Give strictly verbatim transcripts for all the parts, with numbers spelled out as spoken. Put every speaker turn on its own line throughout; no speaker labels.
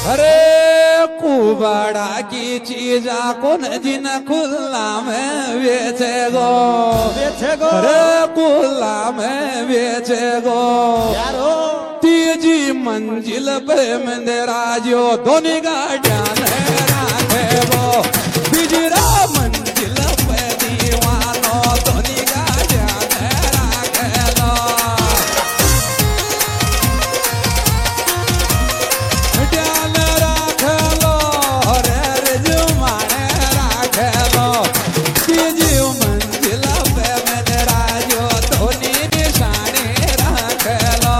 अरे कुबाड़ा की चीजा कौन जिन खुला में बेचे गो
बेचे गो
अरे खुला में बेचे गो
यारो
तीजी मंजिल पे मंदिरा जो दोनी गाड़ियां राखे गो तीजरा मंजिल पे दीवानो दोनी गाड़ियां राखे लो ध्यान राखे लो रे रिजुमाने राखे लो तीजी मंजिल पे मंदिरा जो दोनी निशानी राखे लो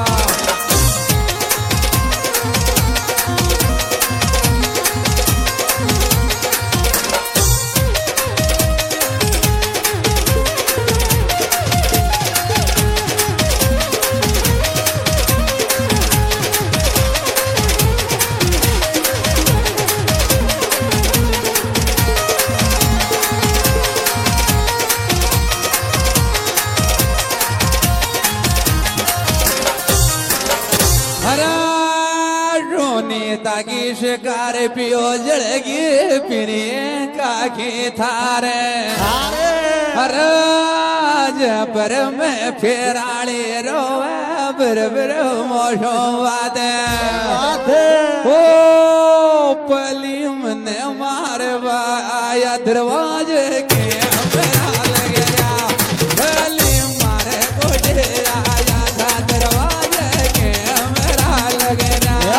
ताकि शिकार पियो जड़गी पिरी काकी थारे हर पर में फेराली रोवे बर बर मोशो वादे ओ पली मने मारे आया दरवाजे के मेरा लग गया पली मारे कोटे आया था दरवाजे के मेरा लग गया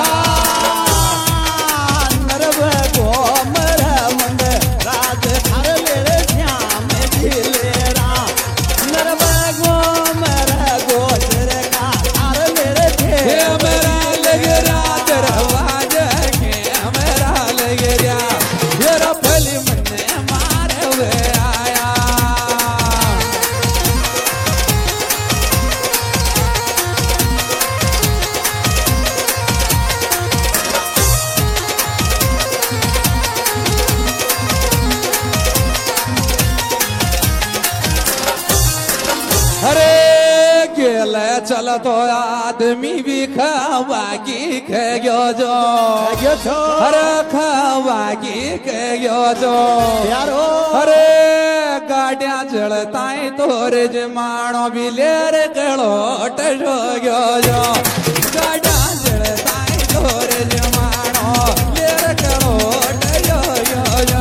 चल तो आदमी भी खावा की खे गयो जो अरे खावा की खे गयो जो
यारो
अरे गाड़ियां चलताई तोरे जमानो भी लेर कलोट हो गयो जो गाड़ियां चलताई तोरे जमानो लेर कलोट हो गयो जो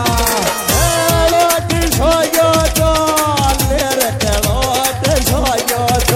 लोट हो गयो जो लेर कलोट हो गयो जो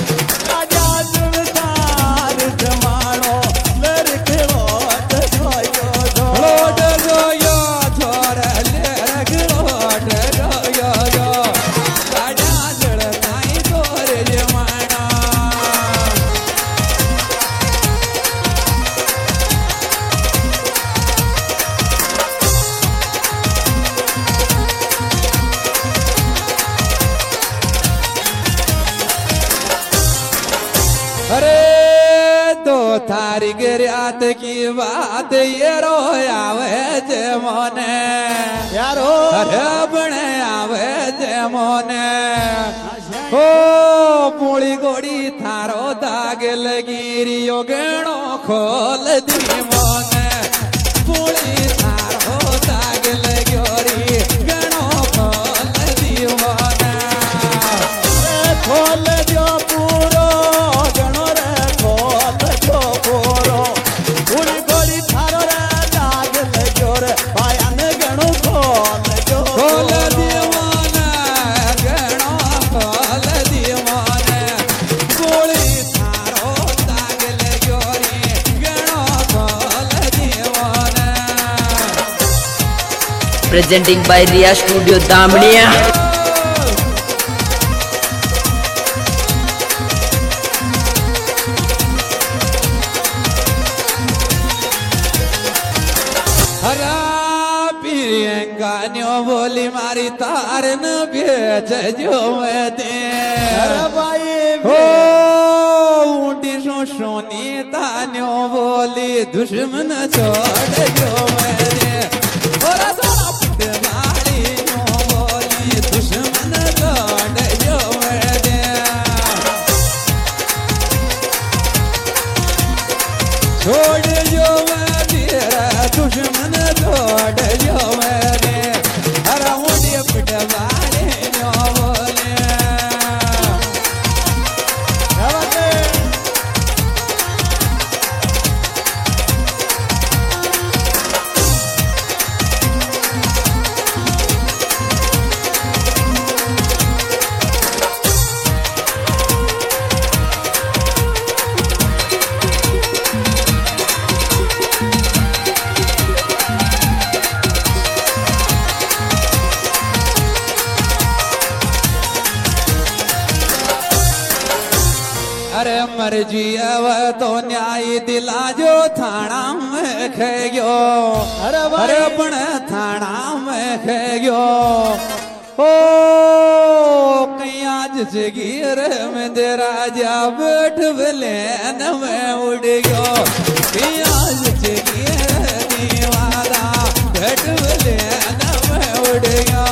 तारीख रात की बात ये रो आवे जे मोने
यारो
अरे बने आवे जे मोने ओ पूरी गोड़ी थारो दाग लगी रियो गेणो खोल दी मोने पूरी थारो दाग लगी री गेणो खोल दी मोने
खोल दियो पूरो गणो रे खोल दो पूरो पूरी गोड़ी थारो रे दाग लग्यो रे पायन गणो खोल दो
खोल दियो मोने गणो खोल दियो मोने गोड़ी थारो दाग लग्यो रे गणो खोल दियो मोने
Presenting by Riya Studio Damniya.
बोली मारी तार न भेज जो मैं दे
अरे भाई
हो ऊंटी सो सोनी तान्यो बोली दुश्मन छोड़ जो मैं दे और सोना पटवाड़ी नो बोली दुश्मन छोड़ जो मैं दे छोड़ जो जी अब तो न्याय दिला जो थाना में खेगो
अरे भाई।
अरे पण थाना में खेगो ओ कहीं आज जगीर में दे राजा बैठ भले न में उड़ गयो कहीं आज जगीर दीवाना बैठ भले न में उड़ गया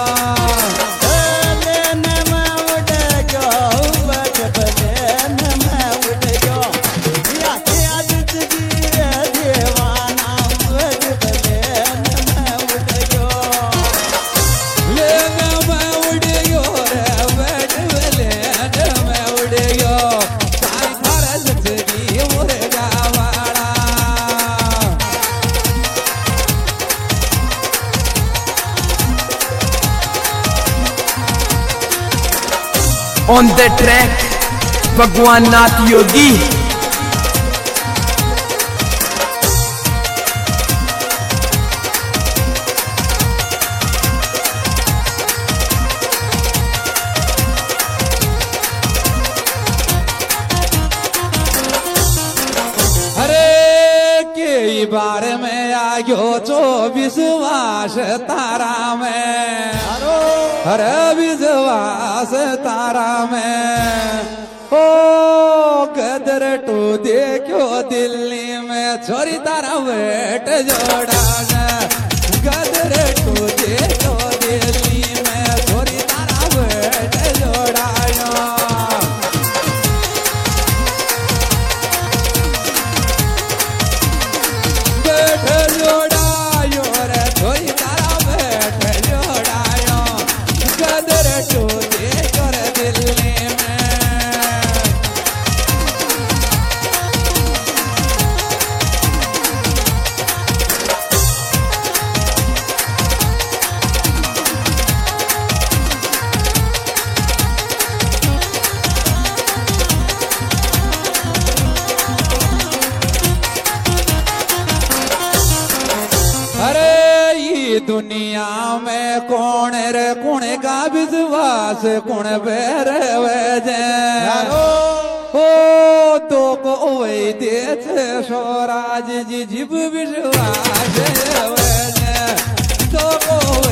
On the track, Bhagwan Nath Yogi.
बार में आ गयो जो विश्वास तारा में हर विश्वास तारा में ओ कदर टू देखो दिल्ली में छोरी तारा वेट जोड़ा कदर टू देखो दिल्ली में छोरी तारा वेट जोड़ा दुनिया में कौन रे कौन का विश्वास कौन बेर वजह हो तो को वही देश स्वराज जी जीव विश्वास वजह तो को